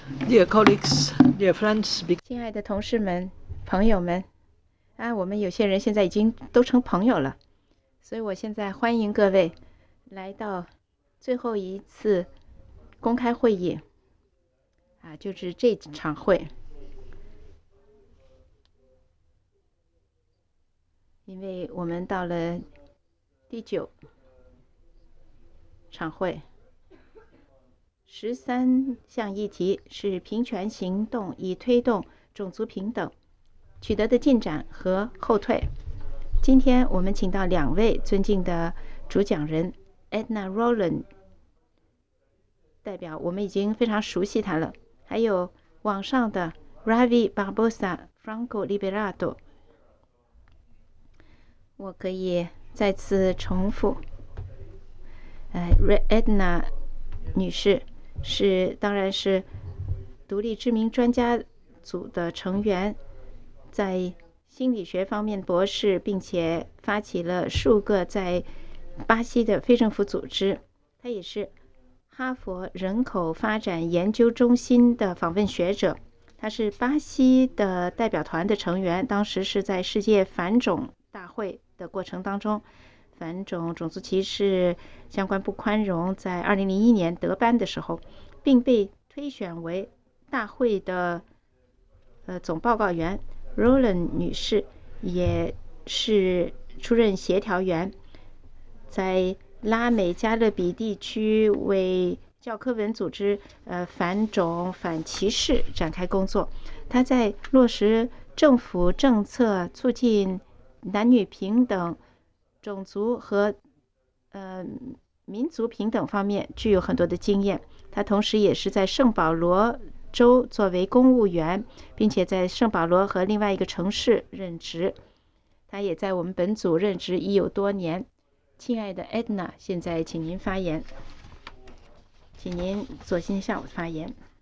Dear colleagues, dear friends, 亲爱的同事们、朋友们，我们有些人现在已经都成朋友了，所以我现在欢迎各位来到最后一次公开会议，就是这场会，因为我们到了第9场会。13项议题是平权行动以推动种族平等取得的进展和后退。今天我们请到2位尊敬的主讲人 Edna Rolland 代表，我们已经非常熟悉他了，还有网上的 Ravi Barbosa Franco Liberato。 我可以再次重复Edna 女士当然是独立知名专家组的成员，在心理学方面博士，并且发起了数个在巴西的非政府组织。他也是哈佛人口发展研究中心的访问学者，他是巴西的代表团的成员，当时是在世界反种大会的过程当中，反种族歧视相关不宽容在2001年得颁的时候，并被推选为大会的总报告员。 Rolland 女士也是出任协调员，在拉美加勒比地区为教科文组织反种反歧视展开工作。她在落实政府政策，促进男女平等、种族和民族平等方面具有很多的经验。他同时也是在圣保罗州作为公务员，并且在圣保罗和另外一个城市任职。他也在我们本组任职已有多年。亲爱的 Edna， 现在请您发言，请您做先下午发言。